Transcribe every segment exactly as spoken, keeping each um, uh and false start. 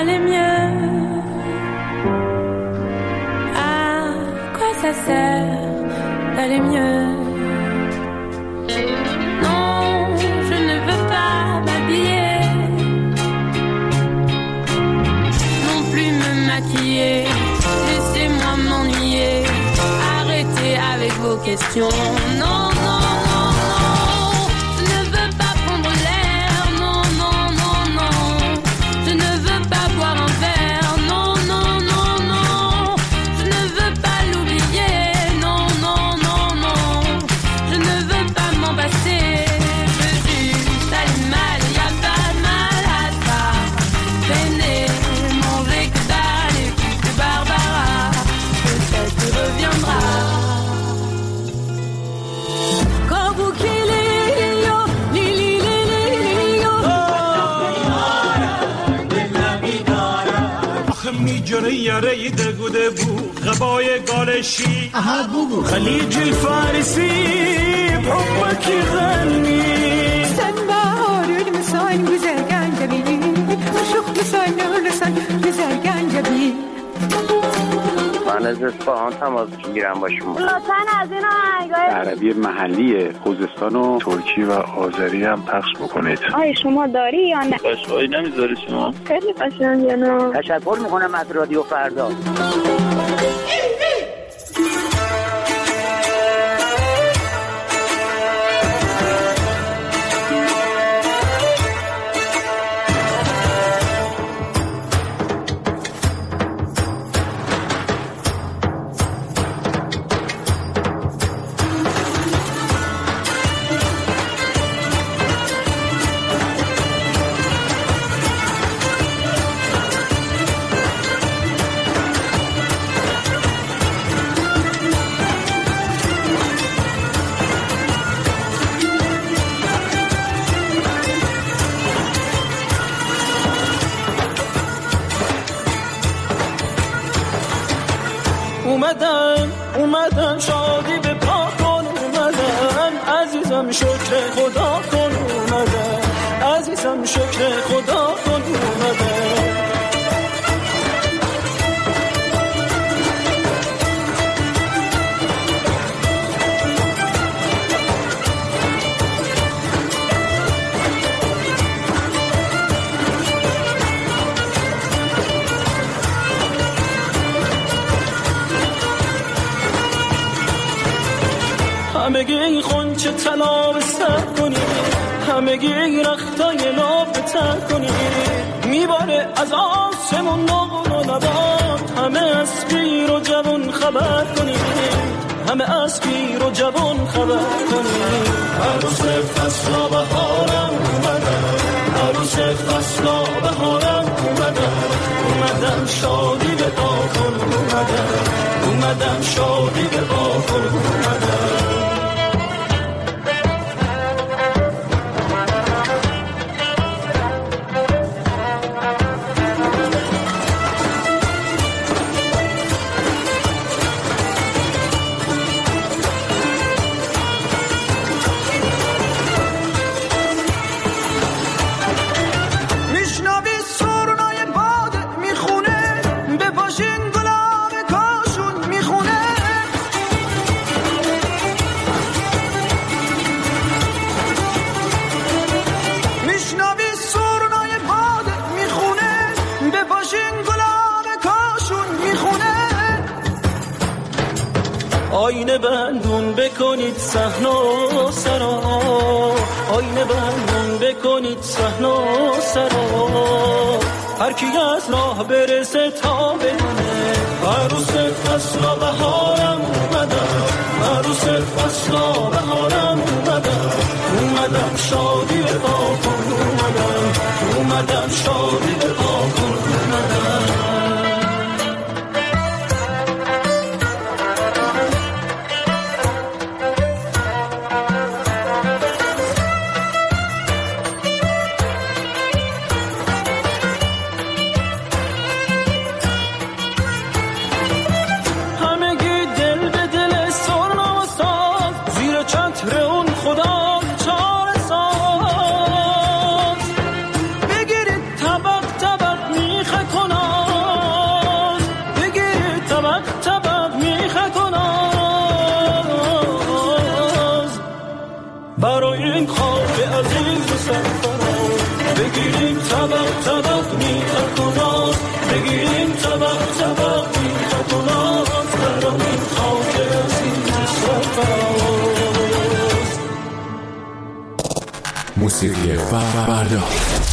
allait mieux. À quoi ça sert d'aller mieux? Non, je ne veux pas m'habiller, non plus me maquiller. Laissez-moi m'ennuyer, arrêtez avec vos questions. Non, non, non, non, je ne veux pas prendre l'air. Non, non, non, non, je ne veux pas boire un verre. Non, non, non, non, je ne veux pas l'oublier. Non, non, non, non, je ne veux pas m'en passer. Je veux juste aller mal, y a pas de mal à ça. Venez manger que dalle et que Barbara, peut-être tu reviendras. میجره یاره دگوده بو غبای گالشی خلیج الفارسی بحبك يغني sen bağırır mısın güzel gencebi aşık mısın ölürsen güzel gencebi من از اصفهان تماس میگیرم با شما. لطفاً از این آهنگای عربی محلی خوزستان و ترکی و آذری هم پخش بکنید. آی شما داری یا نه؟ قشقایی نمیذاری شما؟ خیلی قشنگه نه؟ تشکر میکنم از رادیو فردا. اومدم اومدم شادی به پا کن اومدم عزیزم شکر خدا کن اومدم عزیزم شکر خدا کن اومدم همگی خونچه طلا به سر کنی همگی رختای لاب به تر کنی میباره از آسمون نقل و نبات همه از پیر و جوان خبر کنی همه از پیر و جوان خبر کنی عروس فصلا بهارم اومدم عروس فصلا بهارم اومدم اومدم شادی به پا کن اومدم اومدم شادی به پا کن اومدم آینه بندون بکنید صحن و سرا آینه بندون بکنید صحن و سرا هر کی از راه برسه تا بدونه عروس فصلا بهارم اومدم عروس فصلا بهارم اومدم اومدم شادی به پا کن اومدم اومدم شادی به پا کن اومدم خدا برای این خاک عزیز سفران. بگیریم طبق طبق میخک و ناز، بگیریم طبق طبق میخک و ناز، برای این خاک عزیز سفران. موسیقی فردا.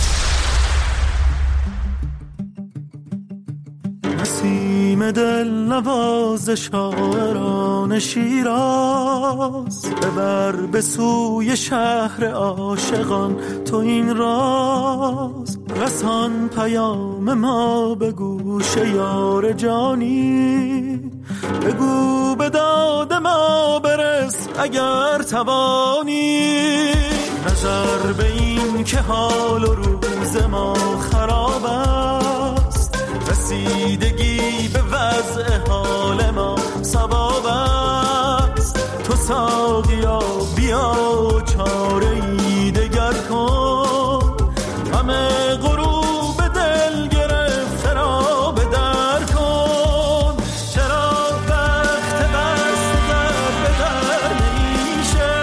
نسیم دل نواز شاعران شیراز، ببر به سوی شهر عاشقان تو این راز. رسان پیام ما به گوش یار جانی، بگو به داد ما برس اگر توانی. نظر به این که حال و روز ما خراب است، رسیدگی به وضع حال ما سباب است. تو ساقیا بیا چاره ای دگر کن، همه غروب دل گرفته را به در کن. چرا وقت بست در به در نمیشه،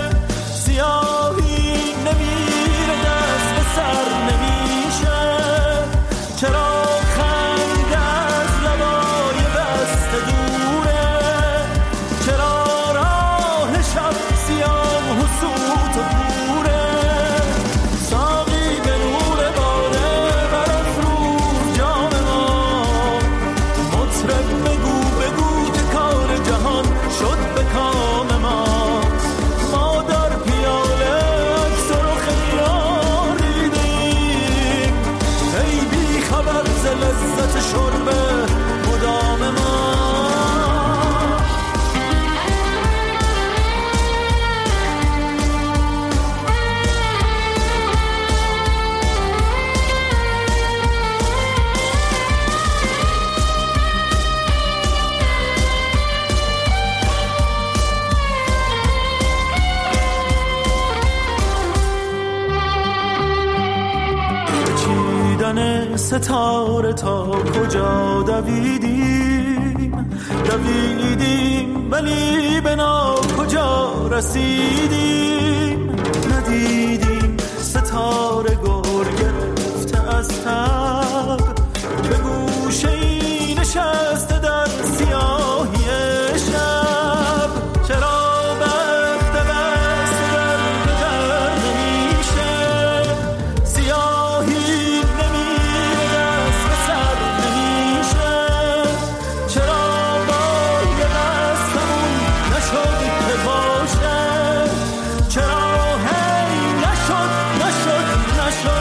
سیاهی نمیره دست به سر نمیشه. چرا ستاره تا کجا دویدیم دویدیم ولی به نا کجا رسیدیم. ندیدیم ستاره گر گرفته از تب، به گوشه ای نشسته در سیاهی شب. چرا نشد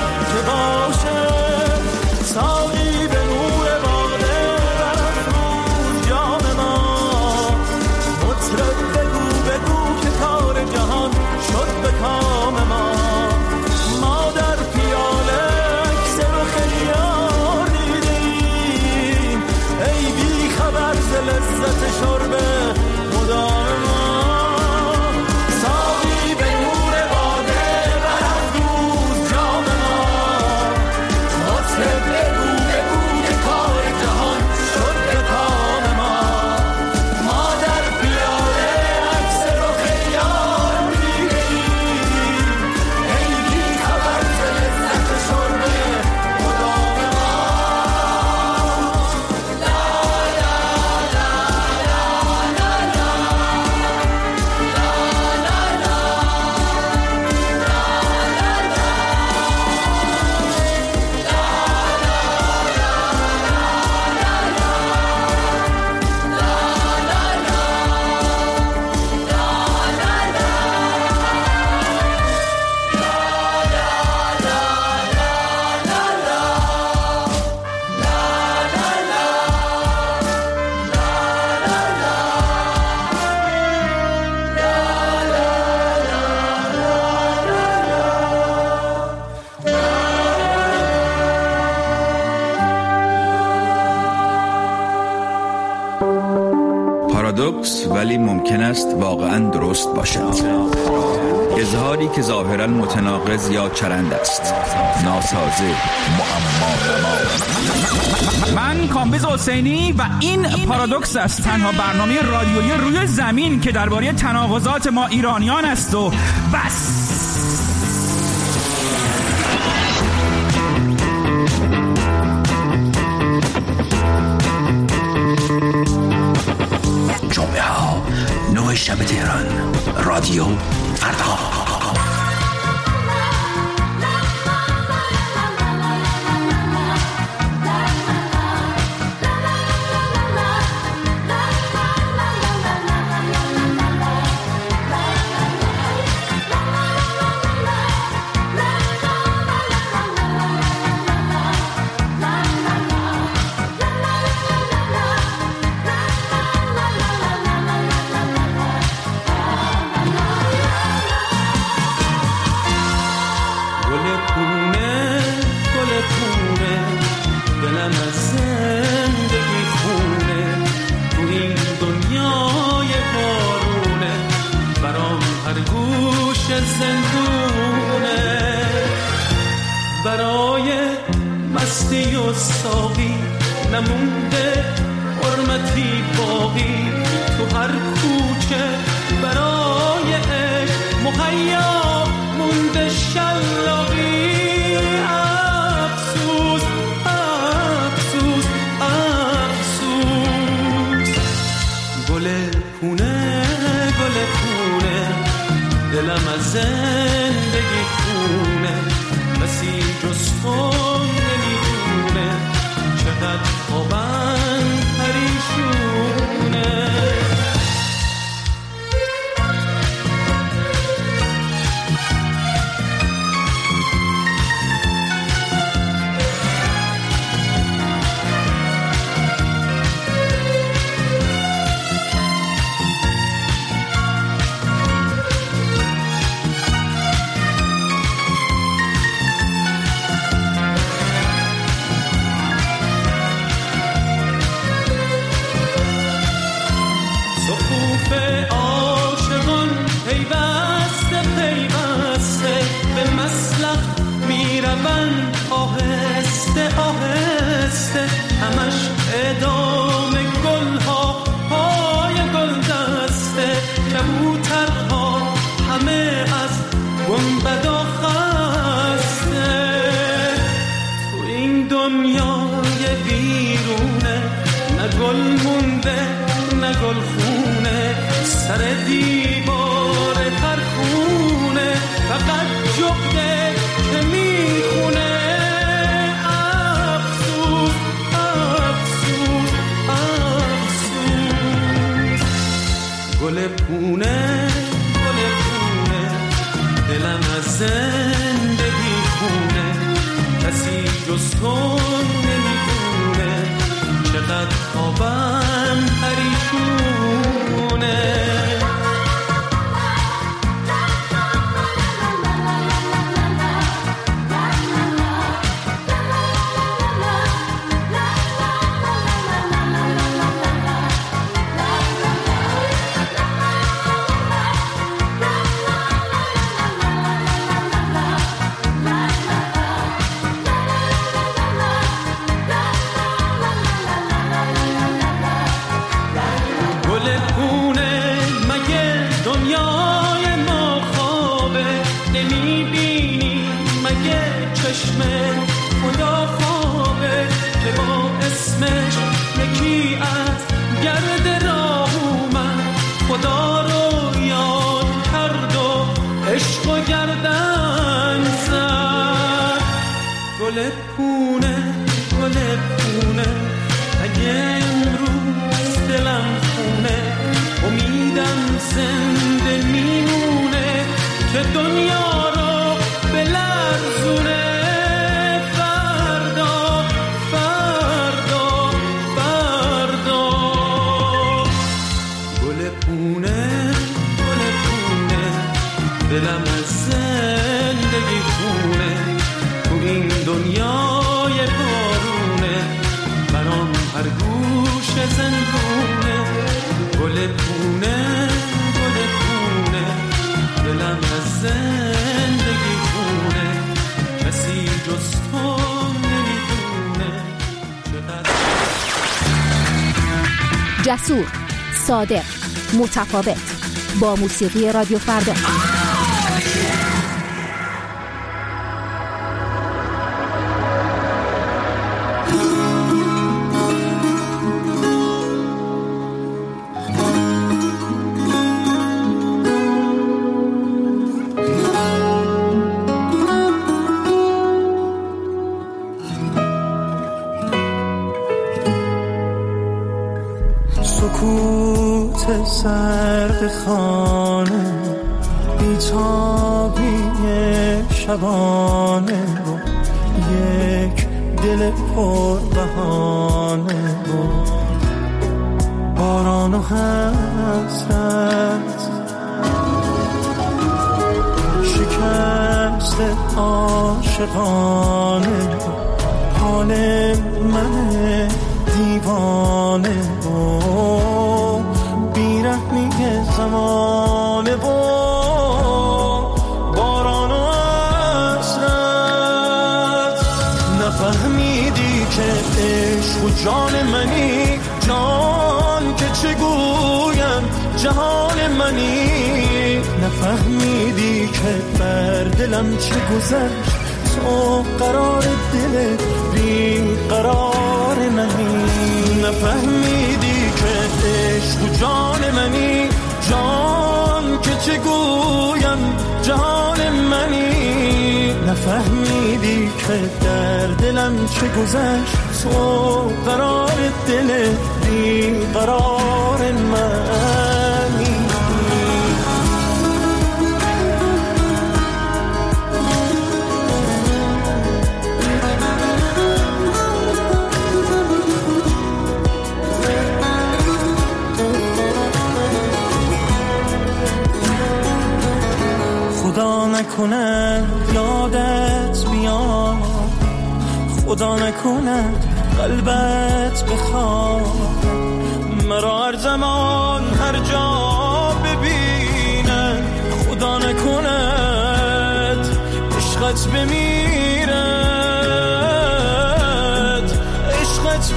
ولی ممکن است واقعاً درست باشد. اظهاری که ظاهراً متناقض یا چرند است، ناسازه، معما. من کامبیز حسینی و این پارادوکس است، تنها برنامه رادیویی روی زمین که درباره تناقضات ما ایرانیان است و بس. جمعه ها نه شب تهران، رادیو فردا. هر گوش زندونه گل پونه جسور، صادق، متفاوت، با موسیقی رادیو فردا. سکوت سرد خانه، بی‌تابی شبانه و یک دل پر بهانه و باران و حسرت، شکست عاشقانه حال من دیوانه و بیرحمی زمانه و باران و حسرت. نفهمیدی که عشق و جان منی، جان که چگویم جهان منی. نفهمیدی که بر دلم چه گذشت، تو قرار دل بی قرار منی. نفهمیدی که عشق و جان منی، جان که چگویم جهان منی. نفهمیدی که در دلم چه گذشت، تو قرار دل بی قرار منی. خدا نکند یادت بیاد، خدا نکند قلبت بخواد، مرا هر زمان هر جا ببیند. خدا نکند عشقت بمیرد، عشقت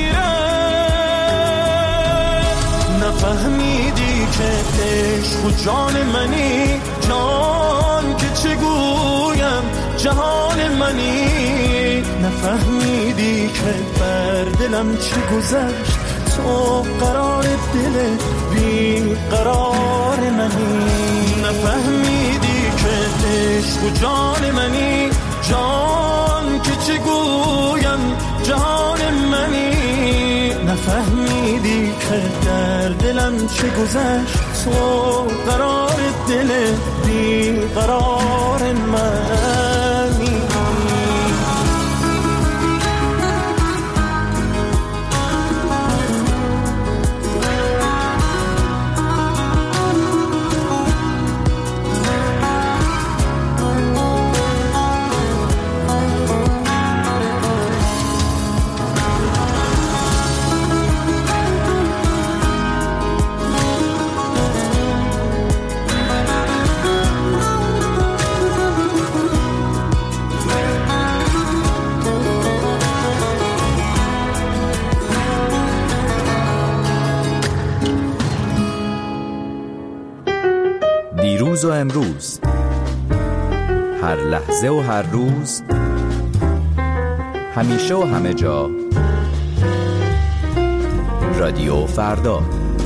بمیرد. نفهمیدی که عشق و جان منی، جان که چگویم جهان منی. نفهمیدی که بر دلم چه گذشت، تو قرار دل بی قرار منی. نفهمیدی که عشق و جان منی، جان که چگویم جهان منی. نفهمیدی که در دلم چه گذشت، تو قرار دل بی قرار منی. دیروز و امروز، هر لحظه و هر روز، همیشه و همه جا، رادیو فردا.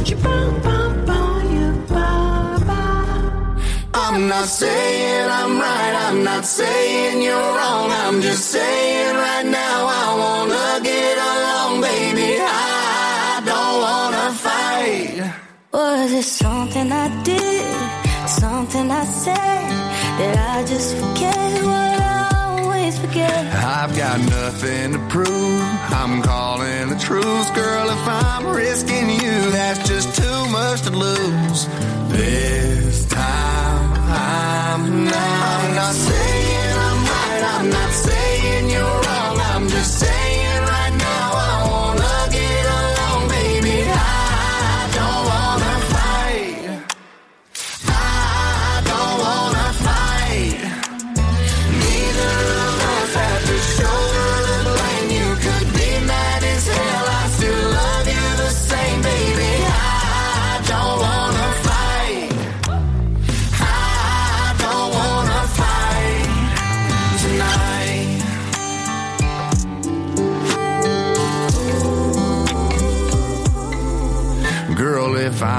I'm not saying I'm right, I'm not saying you're wrong, I'm just saying right now I wanna get along, baby, I don't wanna fight. Was it something I did, something I said, that I just forget what I always forget? I've got nothing to prove, I'm calling the truth, girl, if I'm risking you, that's just too much to lose. This time I'm not, I'm not saying I'm right, I'm not saying you're wrong, I'm just saying right now I wanna get along, baby, I don't wanna fight, I don't wanna fight. Neither of us have to shoulder the blame, you could be mad as hell, I still love you the same, baby.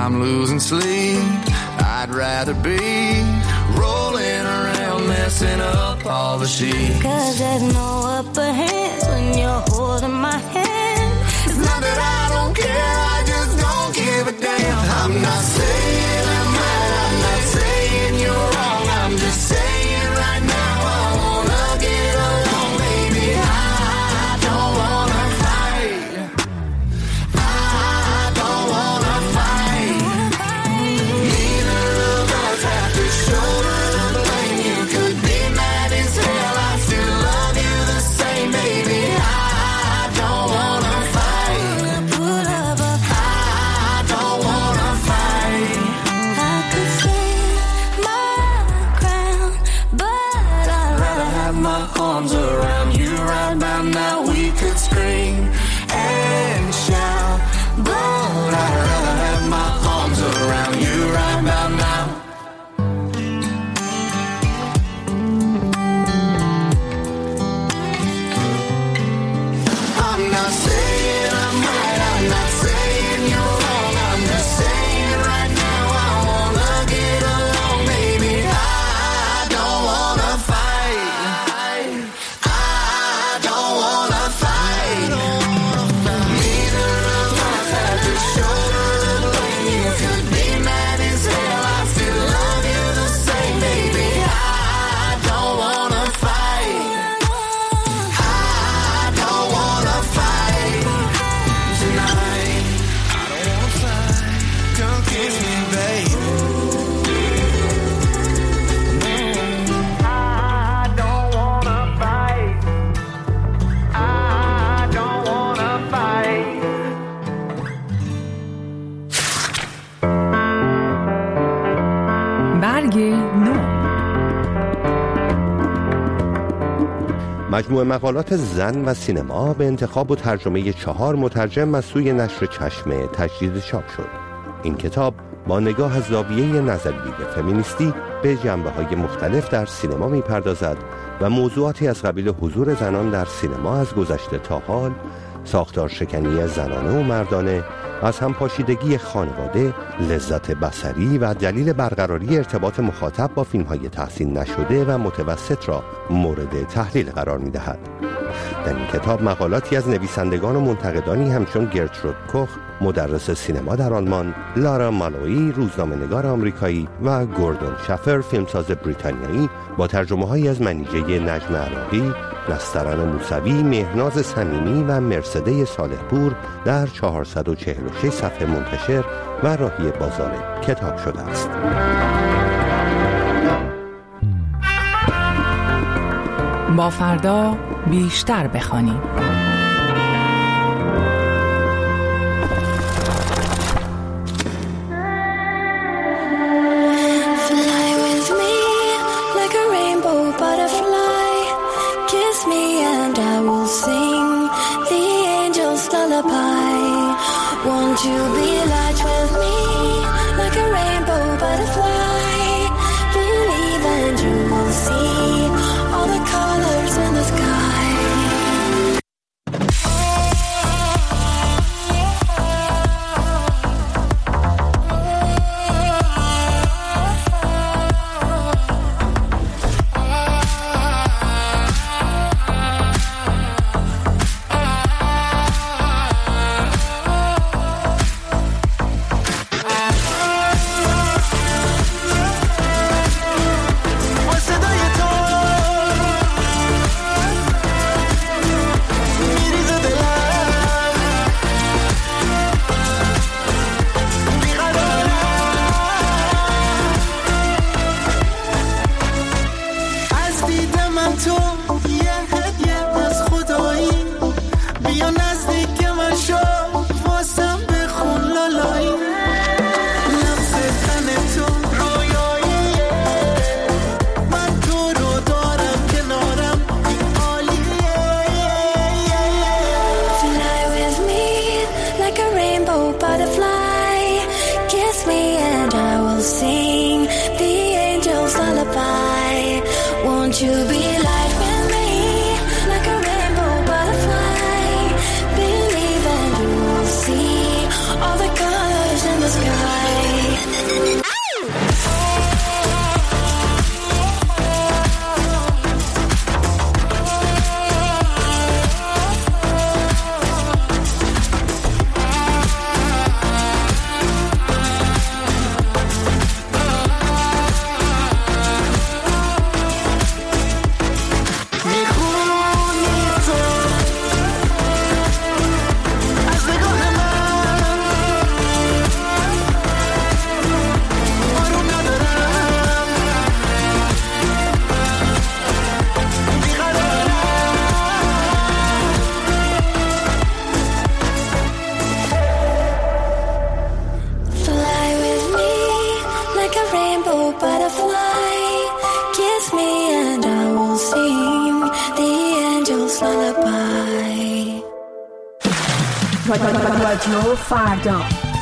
I'm losing sleep. I'd rather be rolling around, messing up all the sheets. Cause there's no upper hands when you're holding my hand. It's not that I don't care, I just don't give a damn. I'm not saying I'm right, I'm not saying you're wrong. I'm just saying right now I wanna get along, baby. I don't wanna fight. I don't wanna fight. Neither of us have to shoulder the blame. You could be mad as hell, I still love you the same, baby. I don't wanna fight. Put up a I don't wanna fight. I could stand my ground, but I'd rather Have my arms around you right about now. We could scream and shout, but I'd rather have my arms around you right about now. I'm not saying I'm right, I'm not saying you're wrong. I'm just saying right now I wanna get along, baby. I don't wanna fight. I don't wanna fight. Neither of us have to shoulder the blame. You could be mad as hell, I still love you the same, baby. I don't wanna fight. I don't wanna fight tonight. I don't wanna fight. Come kiss me, baby. I don't wanna fight. I don't wanna fight. برگ نو. مجموعه مقالات زن و سینما به انتخاب و ترجمه چهار مترجم از سوی نشر چشمه تجدید چاپ شد. این کتاب با نگاه از زاویه نظریه فمینیستی به جنبه‌های مختلف در سینما می‌پردازد و موضوعاتی از قبیل حضور زنان در سینما از گذشته تا حال، ساختار شکنی زنانه و مردانه، از همپاشیدگی خانواده، لذت بصری و دلیل برقراری ارتباط مخاطب با فیلم‌های تحسین نشده و متوسط را مورد تحلیل قرار می‌دهد. در این کتاب مقالاتی از نویسندگان و منتقدانی همچون گرترود کوخ، مدرس سینما در آلمان، لارا مالوی، روزنامه‌نگار آمریکایی و گوردون شافر، فیلمساز بریتانیایی، با ترجمه‌هایی از منیژه نجم عراقی، نسترن موسوی، مهناز صمیمی و مرسده صالحپور در چهارصد و چهل و شش صفحه منتشر و راهی بازار کتاب شده است. با فردا بیشتر بخوانیم. Fly with me like a rainbow butterfly. Kiss me and I will sing the angel's lullaby. Won't you be light with me like a rainbow butterfly? Believe and you will see all the colors in the sky. Won't you be light with me like a rainbow butterfly? Believe and you will see all the colors in the sky. rainbow butterfly. Kiss me and I will sing the angel's lullaby. رادیو فردا.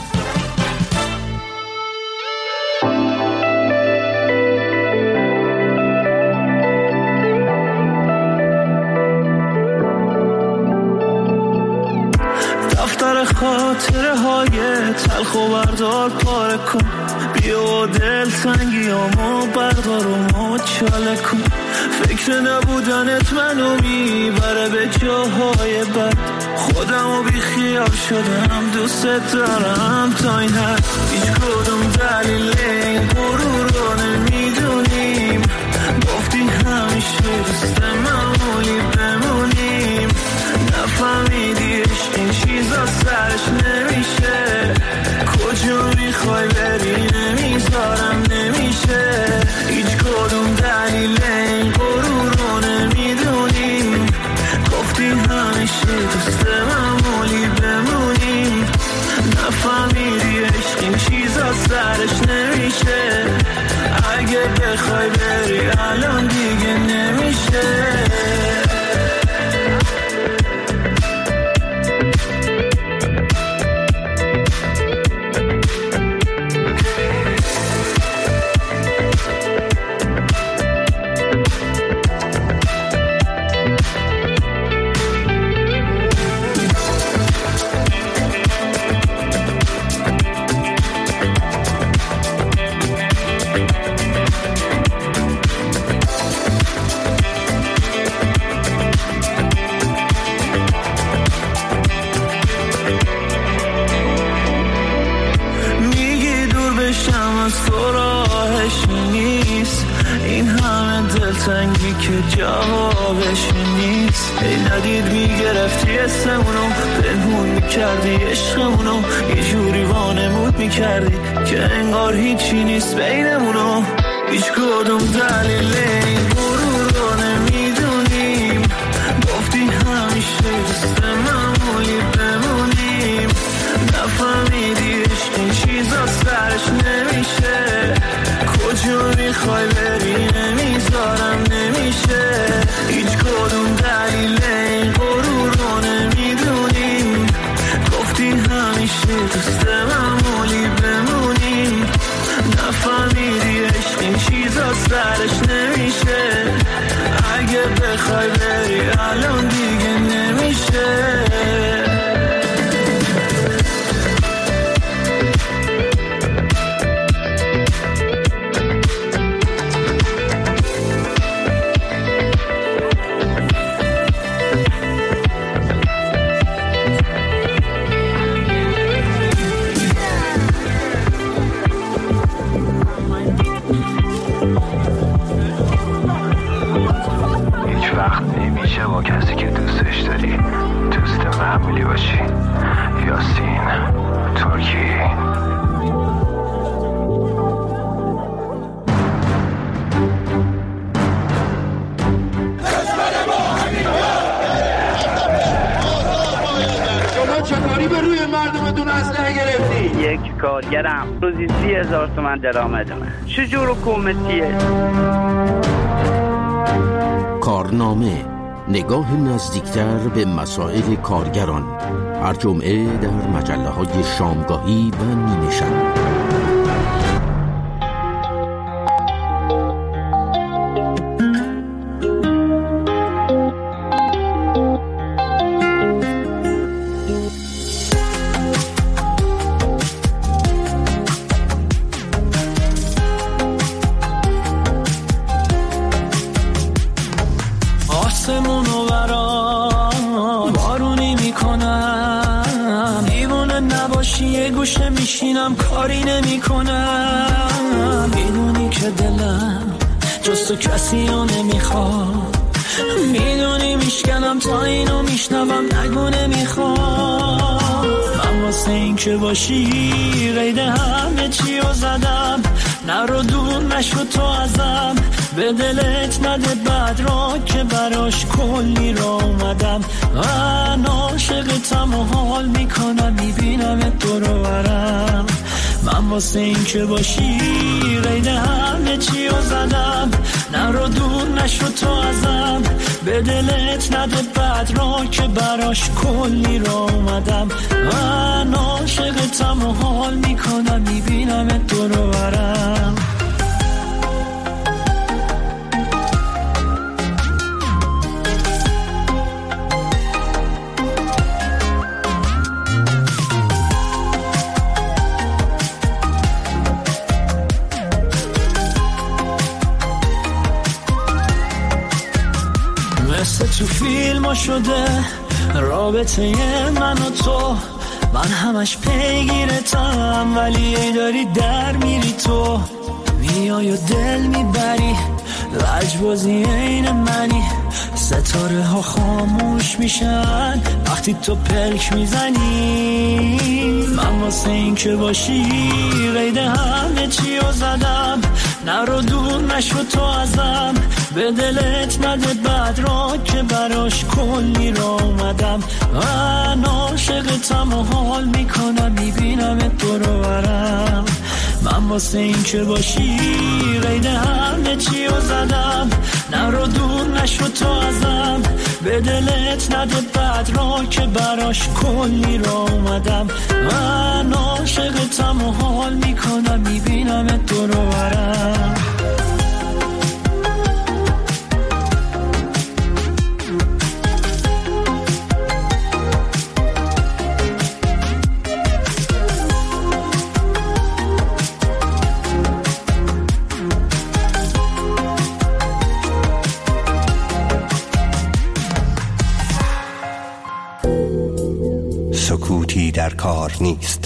دفتر خاطره های تلخ و بردار پاره کن، بیا دل تنگیامو بردار و مچاله کن. فکر نبودنت منو میبره به جاهای بد، خودمو بی خیال شدم دوست دارم تا این حد. هیچ کدوم دلیل این غرور رو نمیدونیم، گفتی همیشه دوست معمولی بمونیم. نفهمیدی عشق این چیزا سرش نمیشه، کجا میخوای بری نمیذارم نمیشه. هیچ کدوم دلیل این غرور رو نمیدونیم، گفتی همیشه دوست معمولی بمونیم. نفهمیدی عشق این چیزا سرش نمیشه، اگه بخوای بری الان دیگه نمیشه. تنگی که جوابش نیست. ای ندید میگرفتی اسمونو، پنهون میکردی عشقمونو، یه جوری وانمود میکردی که انگار هیچی نیست بینمونو. هیچ کدوم دلیل این غرور رو نمیدونیم، گفتی همیشه دوست معمولی بمونیم. نفهمیدی عشق این چیزا سرش نمیشه، کجا میخوای بری نمیذارم نمیشه. هیچ کدوم دلیل این غرور رو نمیدونیم، گفتی همیشه دوست معمولی بمونیم. نفهمیدی عشق این چیزا سرش نمیشه، اگه بخوای بری الان دیگه نمیشه. با کسی که دوستش داری دوست معمولی باشی. یاسین ترکی. شما چطوری به روی مردمتون اسلحه گرفتی؟ یک کارگرم روزی سی هزار تومن درآمدمه. چجور حکومتیه؟ کارنامه، نگاه نزدیکتر به مسائل کارگران، هر جمعه در مجله های شامگاهی و نیمه شب. آسمونو برام بارونی میکنم، دیوونه نباشی یه گوشه میشینم کاری نمیکنم. میدونی که دلم جز تو کسی رو نمیخواد، میدونی میشکنم تا اینو میشنوم نگو نمیخواد. من واسه این که باشی قید همه چی رو زدم، نرو دور نشو تو ازم، به دلت نده بد را که براش کلی را اومدم. من عاشقتم و حال میکنم، میبینم دور و برم من واسه این که باشی قید همه چی رو زدم، نرو دور نشو تو ازم، به دلت نده بد را که براش کلی را اومدم. من عاشقتم و حال میکنم میبینم دور و برم. مثل تو فیلم ها شده رابطه من و تو، من همش پیگیرتم ولی ای داری در میری تو، میای و دل میبری لجبازی این منی، ستاره ها خاموش میشن وقتی تو پلک میزنی. من واسه این که باشی قید همه چی رو زدم، نرو دور نشو تو ازم، به دلت نده بد را که براش کلی را اومدم. من عاشقتم و حال میکنم میبینم دور و برم. من واسه این که باشی قید همه چی رو زدم، نرو دور نشو تو ازم، به دلت نده بد را که براش کلی را اومدم. من عاشقتم و حال میکنم میبینم دور و برم. سکوتی در کار نیست.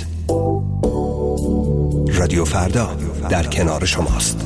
رادیو فردا در کنار شماست.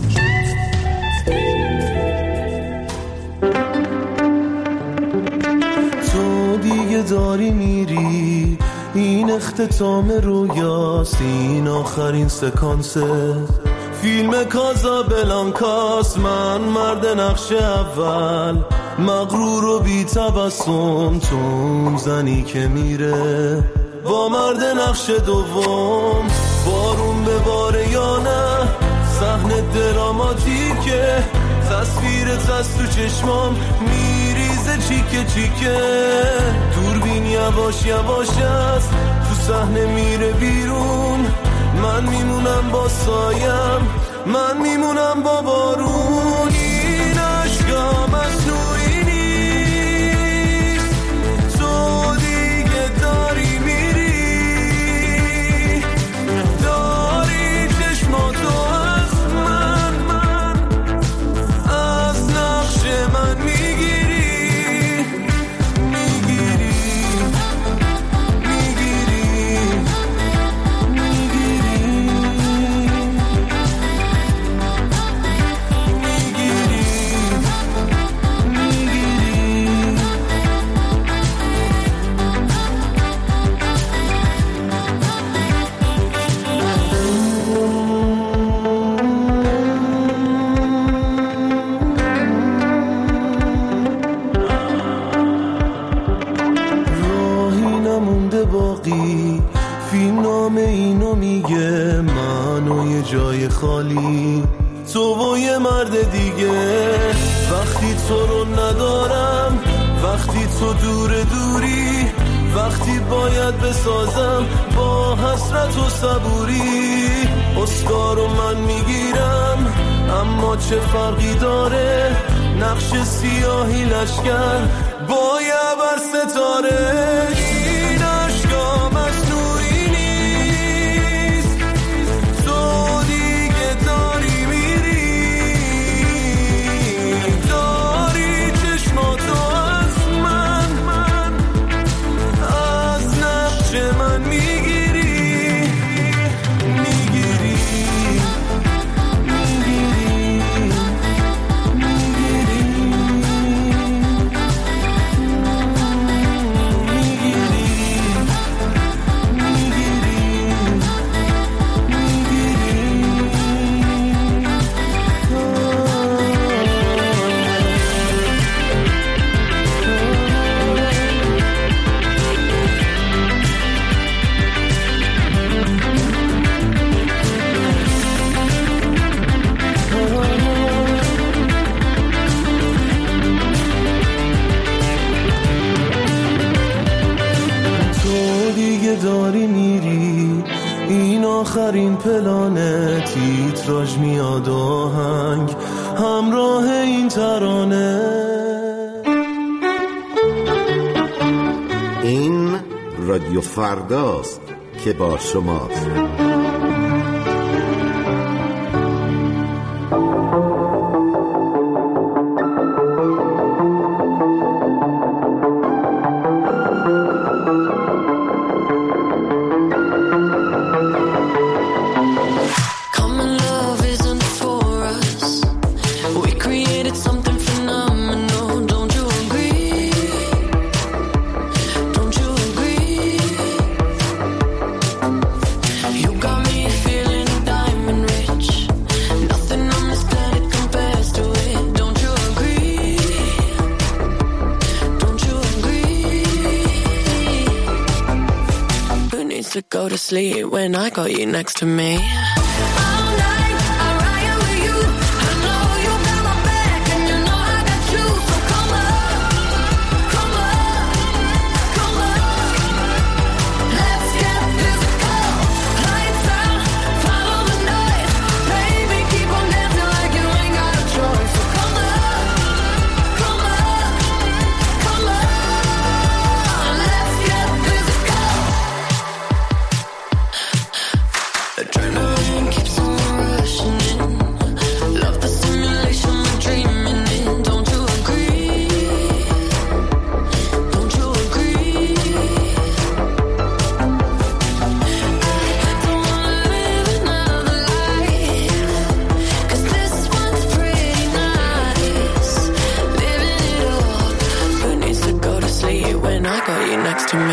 تو دیگه داری میری، این اختتام رویاست، این آخرین سکانسه فیلم کازابلانکاست. من مرد نقش اول، مغرور و بی تبسم، تو اون زنی که میره با مرد نقش دوم. بارون به باره یا نه، صحنه دراماتیکه، تصویرت از تو چشمام میریزه چیکه چیکه، دوربین یواش یواش است تو صحنه میره بیرون، من میمونم با سایم، من میمونم با بارون. این عشقا مصنوعی نیست، تو دیگه داری میری، داری چشماتو از من، من از نقش من میگیری، میگیری میگیری باقی. فیلم نامه اینو میگه، من و یه جای خالی، تو و یه مرد دیگه. وقتی تو رو ندارم، وقتی تو دور دوری، وقتی باید بسازم با حسرت و صبوری. اسکارو من میگیرم، اما چه فرقی داره، نقش سیاهی لشکر با یه بر ستاره. این عشقا مصنوعی نیست، تو دیگه داری میری، داری چشماتو از من، من از نقش من میگیری، میگیری میگیری میگیری آخرین پلان تیتراژ میاد آهنگ همراه این ترانه. این رادیو فرداست که با شماست. To go to sleep when I got you next to me. Next to me.